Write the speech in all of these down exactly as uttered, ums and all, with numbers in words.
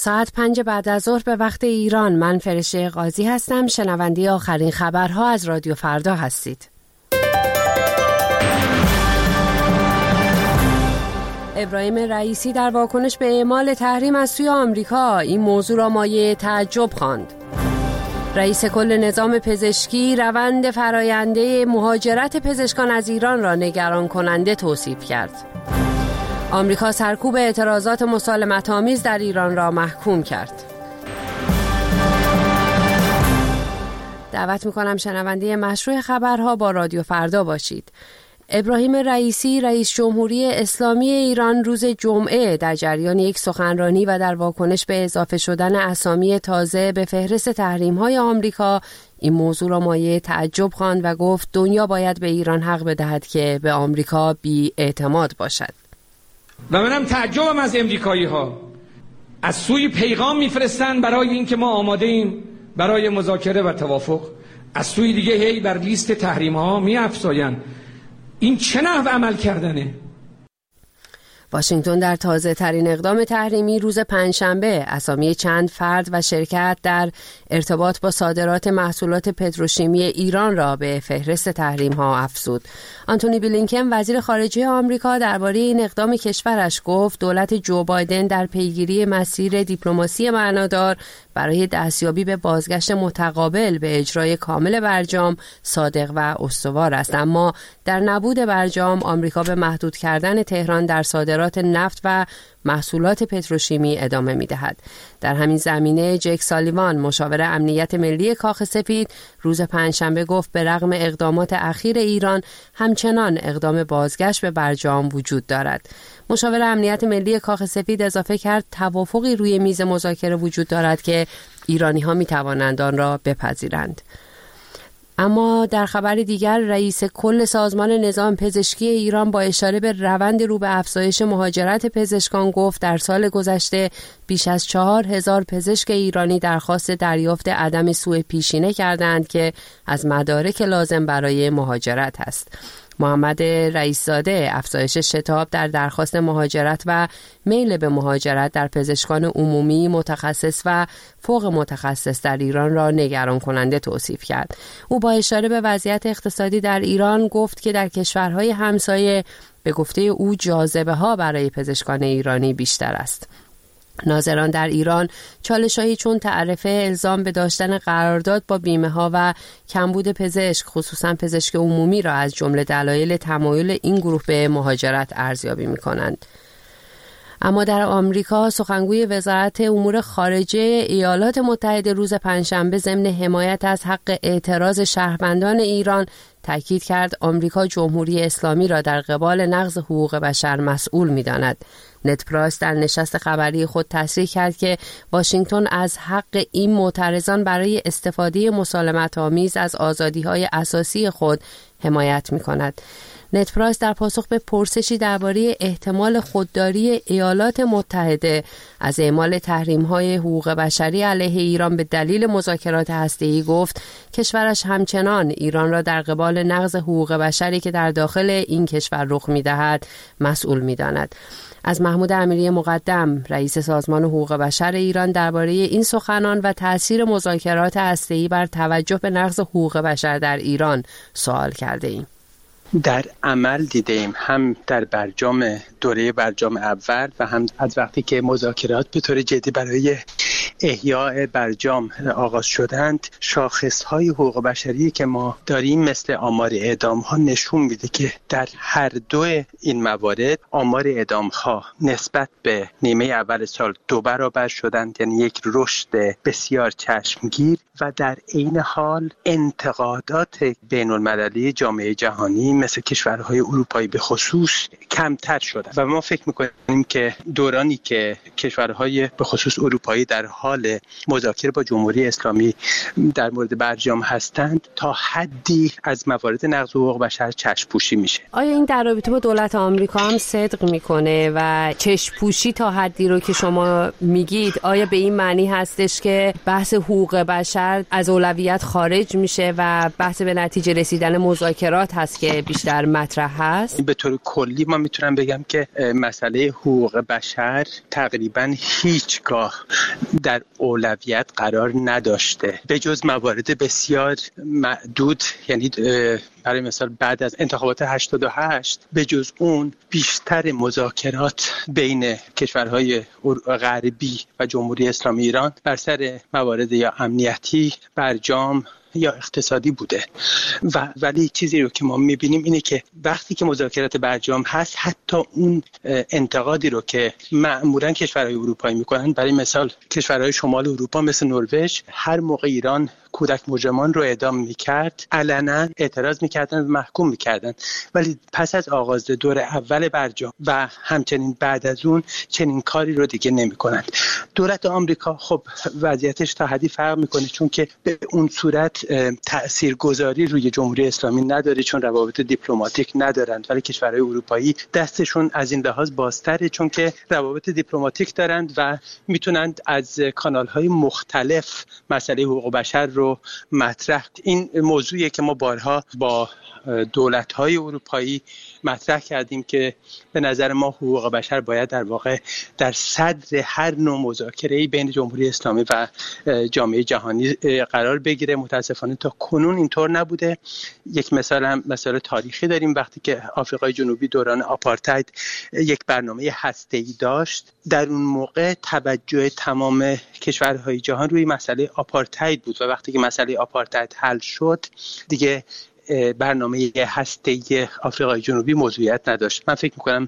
ساعت پنج بعد از ظهر به وقت ایران. من فرشته قاضی هستم. شنونده آخرین خبرها از رادیو فردا هستید. ابراهیم رئیسی در واکنش به اعمال تحریم از سوی آمریکا این موضوع را مایه تعجب خواند. رئیس کل نظام پزشکی روند فراینده مهاجرت پزشکان از ایران را نگران کننده توصیف کرد. آمریکا سرکوب اعتراضات مسالمت‌آمیز در ایران را محکوم کرد. دعوت می‌کنم شنونده مشروع خبرها با رادیو فردا باشید. ابراهیم رئیسی رئیس جمهوری اسلامی ایران روز جمعه در جریان یک سخنرانی و در واکنش به اضافه شدن اسامی تازه به فهرست تحریم‌های آمریکا این موضوع را مایه تعجب خواند و گفت دنیا باید به ایران حق بدهد که به آمریکا بی اعتماد باشد. و منم تعجبم از امریکایی‌ها، از سوی پیغام میفرستن برای اینکه ما آماده ایم برای مذاکره و توافق، از سوی دیگه هی بر لیست تحریم‌ها می‌افزاین. این چه نحو عمل کردنه؟ واشنگتن در تازه ترین اقدام تحریمی روز پنجشنبه اسامی چند فرد و شرکت در ارتباط با صادرات محصولات پتروشیمی ایران را به فهرست تحریم ها افزود. آنتونی بلینکن وزیر خارجه آمریکا درباره این اقدام کشورش گفت دولت جو بایدن در پیگیری مسیر دیپلماسی معنادار برای دستیابی به بازگشت متقابل به اجرای کامل برجام صادق و استوار است، اما در نبود برجام آمریکا به محدود کردن تهران در صادرات نفت و محصولات پتروشیمی ادامه می‌دهد. در همین زمینه جک سالیوان مشاور امنیت ملی کاخ سفید روز پنجشنبه گفت به رغم اقدامات اخیر ایران همچنان اقدام بازگشت به برجام وجود دارد. مشاور امنیت ملی کاخ سفید اضافه کرد توافقی روی میز مذاکره وجود دارد که ایرانی‌ها می‌توانند آن را بپذیرند. اما در خبر دیگر رئیس کل سازمان نظام پزشکی ایران با اشاره به روند رو به افزایش مهاجرت پزشکان گفت در سال گذشته بیش از چهار هزار پزشک ایرانی درخواست دریافت عدم سوء پیشینه کردند که از مدارک لازم برای مهاجرت است. محمد رئیس‌زاده افزایش شتاب در درخواست مهاجرت و میل به مهاجرت در پزشکان عمومی متخصص و فوق متخصص در ایران را نگران کننده توصیف کرد. او با اشاره به وضعیت اقتصادی در ایران گفت که در کشورهای همسایه به گفته او جاذبه ها برای پزشکان ایرانی بیشتر است. ناظران در ایران چالش‌هایی چون تعرفه، الزام به داشتن قرارداد با بیمه‌ها و کمبود پزشک خصوصا پزشک عمومی را از جمله دلایل تمایل این گروه به مهاجرت ارزیابی می‌کنند. اما در آمریکا سخنگوی وزارت امور خارجه ایالات متحده روز پنجشنبه ضمن حمایت از حق اعتراض شهروندان ایران تاکید کرد آمریکا جمهوری اسلامی را در قبال نقض حقوق بشر مسئول می‌داند. نت پرایس در نشست خبری خود تصریح کرد که واشنگتن از حق این معترضان برای استفاده مسالمت‌آمیز از آزادی‌های اساسی خود حمایت می‌کند. نت پرایس در پاسخ به پرسشی درباره احتمال خودداری ایالات متحده از اعمال تحریم‌های حقوق بشری علیه ایران به دلیل مذاکرات هسته‌ای گفت کشورش همچنان ایران را در قبال نقض حقوق بشری که در داخل این کشور رخ می‌دهد مسئول می‌داند. از محمود امیری مقدم رئیس سازمان حقوق بشر ایران درباره این سخنان و تأثیر مذاکرات هسته‌ای بر توجه به نقض حقوق بشر در ایران سوال کرده ایم. در عمل دیدیم، هم در برجام دوره برجام اول و هم از وقتی که مذاکرات به طور جدی برای احیاء برجام آغاز شدند، شاخص‌های حقوق بشری که ما داریم مثل آمار اعدام‌ها نشون میده که در هر دو این موارد آمار اعدام‌ها نسبت به نیمه اول سال دو برابر شدند، یعنی یک رشد بسیار چشمگیر، و در عین حال انتقادات بین‌المللی جامعه جهانی مثل کشورهای اروپایی به خصوص کمتر شدند و ما فکر می‌کنیم که دورانی که کشورهای به خصوص اروپایی در حال حال مذاکره با جمهوری اسلامی در مورد برجام هستند تا حدی از موارد نقض حقوق بشر چشم پوشی میشه. آیا این در رابطه با دولت آمریکا هم صدق میکنه و چشم پوشی تا حدی رو که شما میگید آیا به این معنی هستش که بحث حقوق بشر از اولویت خارج میشه و بحث به نتیجه رسیدن مذاکرات هست که بیشتر مطرح هست؟ به طور کلی ما میتونم بگم که مسئله حقوق بشر تقریبا هیچگاه در اولویت قرار نداشته به جز موارد بسیار معدود، یعنی برای مثال بعد از انتخابات هشتاد و هشت به جز اون بیشتر مذاکرات بین کشورهای غربی و جمهوری اسلامی ایران بر سر موارد یا امنیتی، برجام یا اقتصادی بوده. و ولی چیزی رو که ما میبینیم اینه که وقتی که مذاکرات برجام هست، حتی اون انتقادی رو که معمولا کشورهای اروپایی میکنن، برای مثال کشورهای شمال اروپا مثل نروژ، هر موقع ایران کودک مجرمان رو اعدام میکرد علنا اعتراض میکردن و محکوم میکردن، ولی پس از آغاز دور اول برجام و همچنین بعد از اون چنین کاری رو دیگه نمیکنند. دولت آمریکا خب وضعیتش تا حدی فرق میکنه، چون که به اون صورت تاثیرگذاری روی جمهوری اسلامی نداره، چون روابط دیپلماتیک ندارند، ولی کشورهای اروپایی دستشون از این لحاظ بازتره، چون که روابط دیپلماتیک دارند و میتونند از کانال‌های مختلف مسئله حقوق بشر رو مطرح. این موضوعیه که ما بارها با دولت‌های اروپایی مطرح کردیم که به نظر ما حقوق بشر باید در واقع در صدر هر نوع مذاکره‌ای بین جمهوری اسلامی و جامعه جهانی قرار بگیره. متاسفانه تا کنون اینطور نبوده. یک مثال هم مثال تاریخی داریم، وقتی که آفریقای جنوبی دوران آپارتاید یک برنامه هسته‌ای داشت، در اون موقع توجه تمام کشورهای جهان روی مسئله آپارتاید بود و وقتی که مسئله آپارتاید حل شد دیگه برنامه هسته‌ای آفریقای جنوبی موضوعیت نداشت. من فکر می‌کنم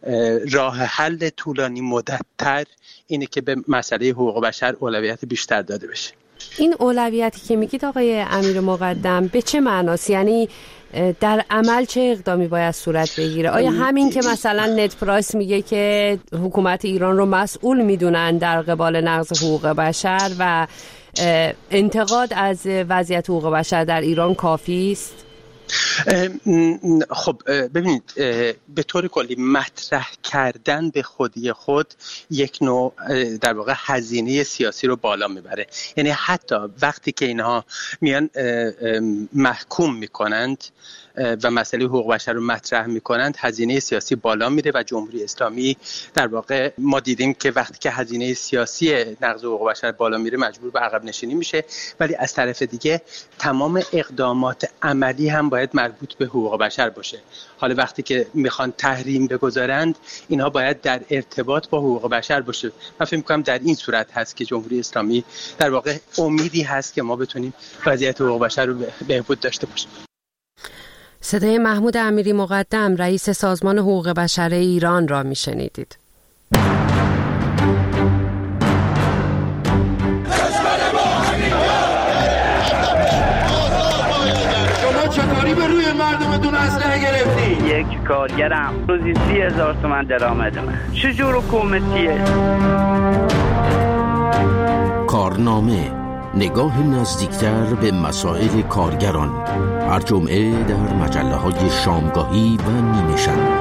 راه حل طولانی مدت‌تر اینه که به مسئله حقوق بشر اولویت بیشتر داده بشه. این اولویتی که میگید آقای امیر مقدم به چه معناست؟ یعنی در عمل چه اقدامی باید صورت بگیره؟ آیا همین که مثلا نت پرایس میگه که حکومت ایران رو مسئول میدونن در قبال نقض حقوق بشر و انتقاد از وضعیت حقوق بشر در ایران کافی است؟ خب ببینید، به طور کلی مطرح کردن به خودی خود یک نوع در واقع هزینه سیاسی رو بالا میبره. یعنی حتی وقتی که اینها میان محکوم میکنند و مسئله حقوق بشر رو مطرح میکنند، هزینه سیاسی بالا میره و جمهوری اسلامی در واقع ما دیدیم که وقتی که هزینه سیاسی نقض حقوق بشر بالا میره مجبور به عقب نشینی میشه، ولی از طرف دیگه تمام اقدامات عملی هم باید مربوط به حقوق بشر باشه. حالا وقتی که میخوان تحریم بگذارند، اینها باید در ارتباط با حقوق بشر باشه. من فکر میکنم در این صورت هست که جمهوری اسلامی در واقع امیدی هست که ما بتونیم وضعیت حقوق بشر رو بهبود داشته باشیم. صدای محمود امیری مقدم، رئیس سازمان حقوق بشر ایران را میشنیدید. شما چطوری به روی مردمتون اسلحه گرفتی؟ یک کارگرم روزی سی هزار تومن درآمد من. چجور حکومتیه؟ کارنامه، نگاه نزدیکتر به مسائل کارگران، هر جمعه در مجله‌های شامگاهی و نیمه شب.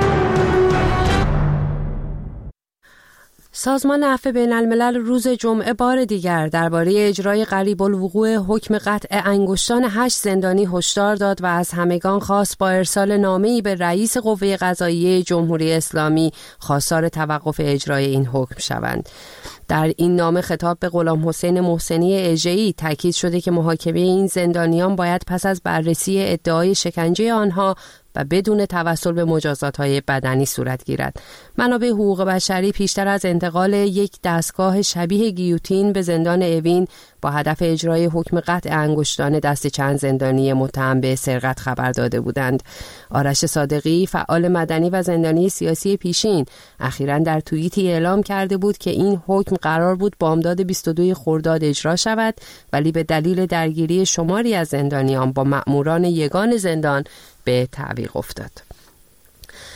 سازمان عفو بین الملل روز جمعه بار دیگر درباره اجرای قریب الوقوع حکم قطع انگشتان هشت زندانی هشدار داد و از همگان خواست با ارسال نامه‌ای به رئیس قوه قضاییه جمهوری اسلامی خواستار توقف اجرای این حکم شوند. در این نامه خطاب به غلام حسین محسنی اژه‌ای تاکید شده که محاکمه این زندانیان باید پس از بررسی ادعای شکنجه آنها و بدون توسل به مجازات‌های بدنی صورت گیرد. منابع حقوق بشری پیشتر از انتقال یک دستگاه شبیه گیوتین به زندان اوین با هدف اجرای حکم قطع انگشتان دست چند زندانی متهم به سرقت خبر داده بودند. آرش صادقی، فعال مدنی و زندانی سیاسی پیشین، اخیراً در توییتی اعلام کرده بود که این حکم قرار بود بامداد بیست و دو خرداد اجرا شود، ولی به دلیل درگیری شماری از زندانیان با مأموران یگان زندان به تعویق افتاد.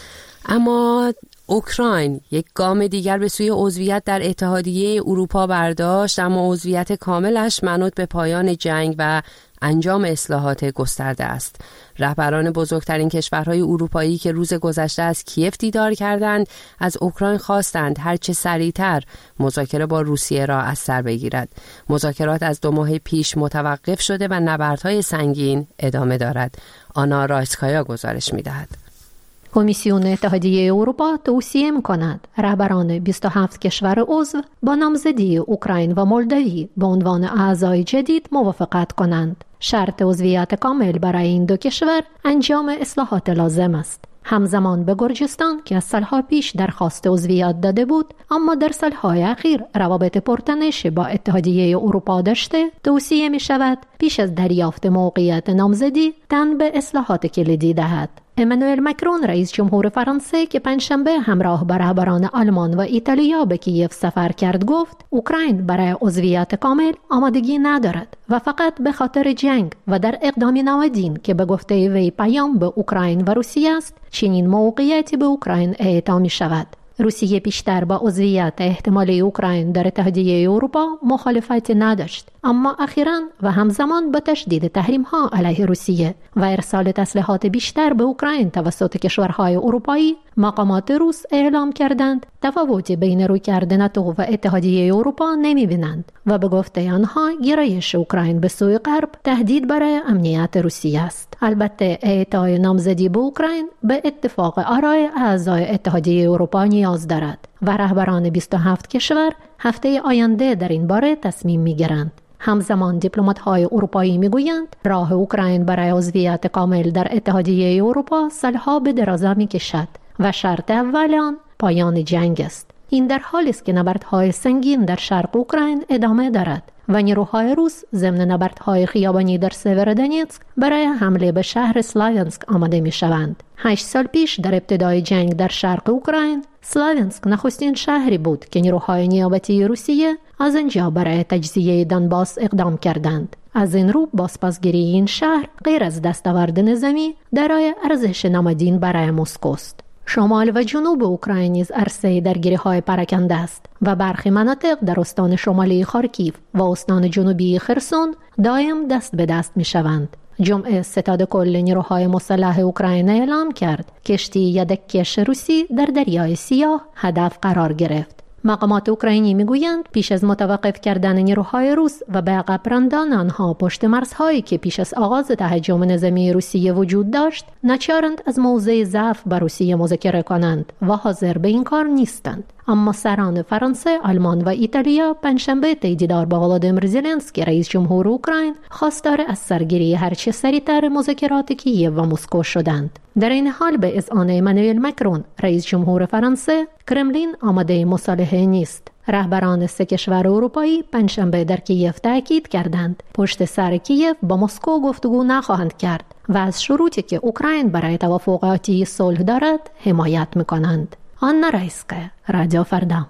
اما اوکراین یک گام دیگر به سوی عضویت در اتحادیه اروپا برداشت، اما عضویت کاملش منوط به پایان جنگ و انجام اصلاحات گسترده است. رهبران بزرگترین کشورهای اروپایی که روز گذشته از کیف دیدار کردند، از اوکراین خواستند هرچه سریعتر مذاکره با روسیه را از سر بگیرد. مذاکرات از دو ماه پیش متوقف شده و نبردهای سنگین ادامه دارد. آنا رایسکایا گزارش می‌دهد. کمیسیون اتحادیه اروپا توصیه می‌کند رهبران بیست و هفت کشور عضو با نامزدی اوکراین و مولداوی به عنوان اعضای جدید موافقت کنند. شرط عضویت کامل برای این دو کشور انجام اصلاحات لازم است. همزمان به گرجستان که از سالها پیش درخواست عضویت داده بود اما در سالهای اخیر روابط پرتنشی با اتحادیه اروپا داشته، توصیه می شود پیش از دریافت موقعیت نامزدی تن به اصلاحات کلیدی دهد. امانوئل مکرون رئیس جمهور فرانسه که پنجشنبه همراه با رهبران آلمان و ایتالیا به کیف سفر کرد گفت اوکراین برای عضویت کامل آمادگی ندارد و فقط به خاطر جنگ و در اقدام نوادین که به گفته وی پیام به اوکراین و روسیه است چنین موقعیتی به اوکراین اعطا می شود. روسیه پیشتر با عضویت احتمالی اوکراین در اتحادیه اروپا مخالفتی نداشت، اما اخیراً و همزمان با تشدید تحریم‌ها علیه روسیه و ارسال تسلیحات بیشتر به اوکراین توسط کشورهای اروپایی، مقامات روس اعلام کردند تفاوتی بین رویکرد ناتو و اتحادیه اروپا نمی‌بینند و به گفته آنها گرایش اوکراین به سوی غرب تهدید برای امنیت روسیه است. البته اعطای نامزدی به اوکراین به اتفاق آرای اعضای اتحادیه اروپا نیاز دارد و رهبران بیست و هفت کشور هفته آینده در این باره تصمیم می‌گیرند. همزمان دیپلمات‌های اروپایی می‌گویند راه اوکراین برای عضویت کامل در اتحادیه اروپا سالها به دراز می‌کشد و شرط اول آن پایان جنگ است. این در حالی است که نبردهای سنگین در شرق اوکراین ادامه دارد و نیروهای روس ضمن نبردهای خیابانی در سیورودنیتسک برای حمله به شهر سلاویانسک آماده می‌شوند. هشت سال پیش در ابتدای جنگ در شرق اوکراین، سلاویانسک نخستین شهری بود که نیروهای نیابتی روسیه از آنجا برای تجزیه دونباس اقدام کردند. از این رو بازپسگیری این شهر غیر از دستاورد نظامی دارای ارزش نمادین برای مسکو است. شمال و جنوب اوکراین نیز عرصه درگیری‌های پراکنده است و برخی مناطق در استان شمالی خارکیف و استان جنوبی خرسون دائم دست به دست می‌شوند. جمعه ستاد کل نیروهای مسلح اوکراین اعلام کرد کشتی یدککش روسی در دریای سیاه هدف قرار گرفت. مقامات اوکراینی میگویند پیش از متوقف کردن نیروهای روس و به عقب راندن آنها پشت مرزهایی که پیش از آغاز تهاجم نظامی روسیه وجود داشت، ناچارند از موضع ضعف با روسیه مذاکره کنند و حاضر به این کار نیستند. اما سران فرانسه، آلمان و ایتالیا پنجشنبه طی دیدار با ولادیمیر زلنسکی رئیس جمهور اوکراین خواستار از سرگیری هرچه سریعتر مذاکرات کییف و مسکو شدند. در این حال به اذعان امانوئل مکرون رئیس جمهور فرانسه، کرملین آماده مصالحه نیست. رهبران سه کشور اروپایی پنجشنبه در کییف تاکید کردند پشت سر کییف با مسکو گفتگو نخواهند کرد و از شروطی که اوکراین برای توافقاتی صلح دارد حمایت می‌کنند. آنا رایسکا، رادیو فردا.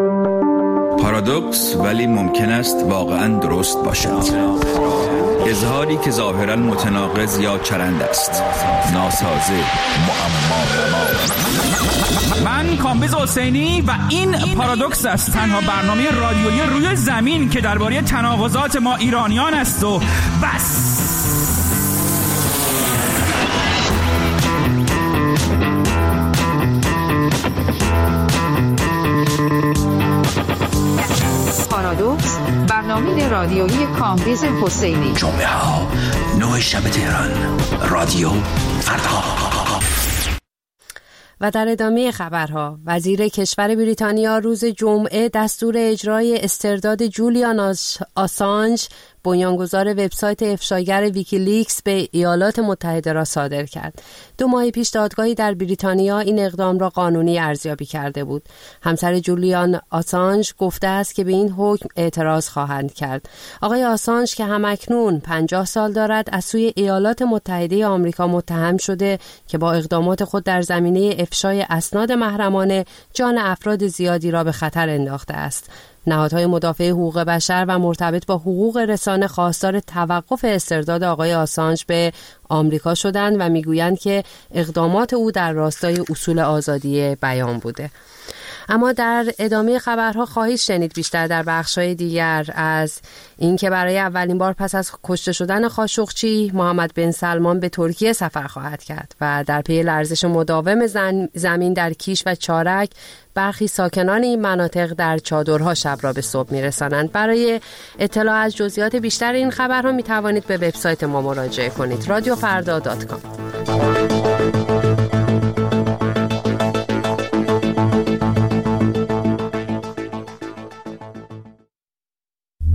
پارادوکس ولی ممکن است واقعاً درست باشد. اظهاری که ظاهراً متناقض یا چرند است. ناسازه، معما. من کامبیز حسینی و این پارادوکس است، تنها برنامه رادیویی روی زمین که درباره تناقضات ما ایرانیان است و بس. پارادوکس، برنامه رادیویی کامبیز حسینی. جمعه ها نه شب تهران، رادیو فردا. و در ادامه خبرها، وزیر کشور بریتانیا روز جمعه دستور اجرای استرداد جولیان آسانج، بنیانگذار وبسایت افشاگر ویکیلیکس، به ایالات متحده را صادر کرد. دو ماه پیش دادگاهی در بریتانیا این اقدام را قانونی ارزیابی کرده بود. همسر جولیان آسانج گفته است که به این حکم اعتراض خواهند کرد. آقای آسانج که همکنون پنجاه سال دارد، از سوی ایالات متحده آمریکا متهم شده که با اقدامات خود در زمینه افشای اسناد محرمانه جان افراد زیادی را به خطر انداخته است. نهادهای مدافع حقوق بشر و مرتبط با حقوق رسانه خواستار توقف استرداد آقای آسانج به آمریکا شدند و میگویند که اقدامات او در راستای اصول آزادی بیان بوده. اما در ادامه خبرها خواهید شنید بیشتر در بخش‌های دیگر از اینکه برای اولین بار پس از کشته شدن خاشقچی محمد بن سلمان به ترکیه سفر خواهد کرد و در پی لرزش مداوم زمین در کیش و چارک برخی ساکنان این مناطق در چادرها شب را به صبح میرسانند. برای اطلاع از جزئیات بیشتر این خبرها می توانید به وبسایت ما مراجعه کنید رادیو فردا دات کام.